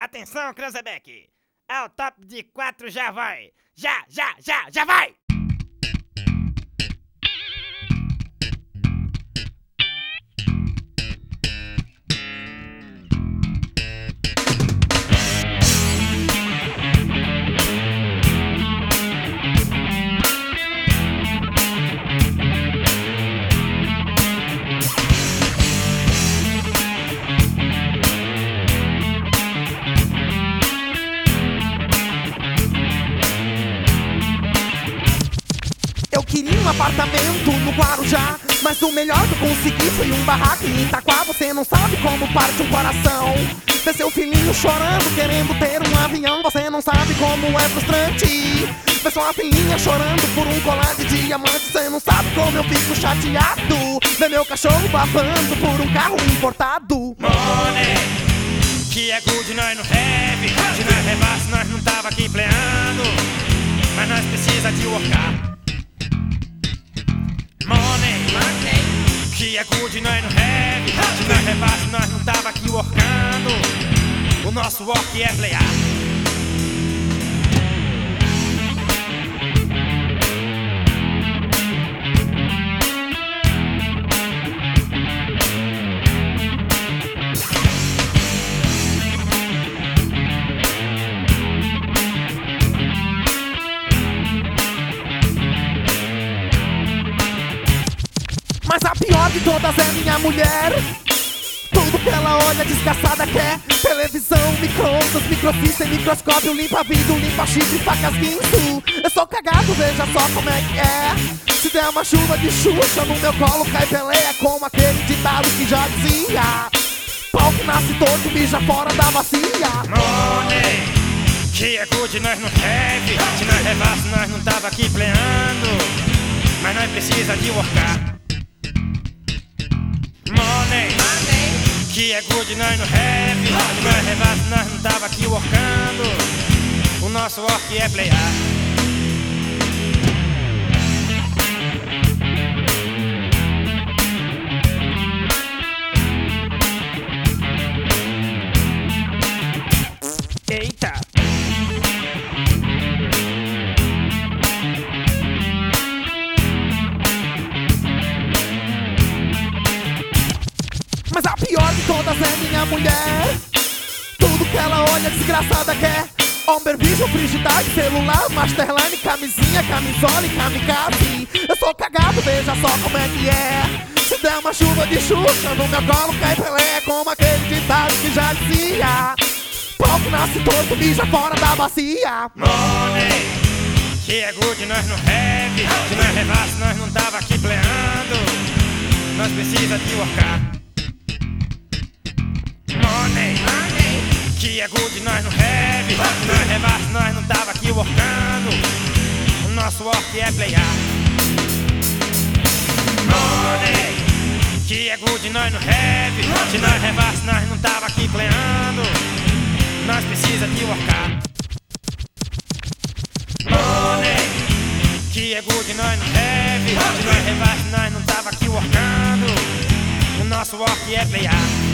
Atenção, Cranzebeck! Ao top de 4 já vai! Já vai! Eu queria um apartamento no Guarujá, mas o melhor que eu consegui foi um barraco em Itaquá. Você não sabe como parte um coração ver seu filhinho chorando, querendo ter um avião. Você não sabe como é frustrante ver sua filhinha chorando por um colar de diamante. Você não sabe como eu fico chateado ver meu cachorro babando por um carro importado. Money, que é good, nós não have. Se nós rebasse, nós não tava aqui pleando, mas nós precisa de workar. Money, que é good, nós não have. Se nós rebasse, nós não tava aqui workando. O nosso work é playar. Mas a pior de todas é minha mulher. Tudo que ela olha desgraçada quer: televisão, micro-ondas, microfície, microscópio, limpa-vidro, limpa-chifre, facas, guinso. Eu sou cagado, veja só como é que é. Se der uma chuva de Xuxa, no meu colo cai Pelé. Como aquele ditado que já dizia: pau que nasce torto, mija fora da bacia. Money, que é good, nós não have. Se nós rebasse, nós não tava aqui pleando, mas nós precisa de workar. Money, que é good, nós não have. Se nós rebasse, nós não tava aqui workando. O nosso work é playar. Eita! Mas a pior de todas é minha mulher. Tudo que ela olha desgraçada quer: Homber Vision, frigidaire, celular, masterline, camisinha, camisola e kamikaze. Eu sou cagado, veja só como é que é. Se der uma chuva de Xuxa, no meu colo cai Pelé. Como aquele ditado que já dizia: pau que nasce torto, mija fora da bacia. Money, que é good, nós não have. Se nós rebasse, nós não tava aqui pleando, nós precisa de workar. Money, que é good, nós não have. Se nós rebasse, nós não tava aqui workando. O nosso work é playar. Money, que é good, nós não have. Se nós rebasse, nós não tava aqui pleando, nós precisa de workar. Money, que é good, nós não have. Se nós rebasse, nós não tava aqui workando. O nosso work é playar.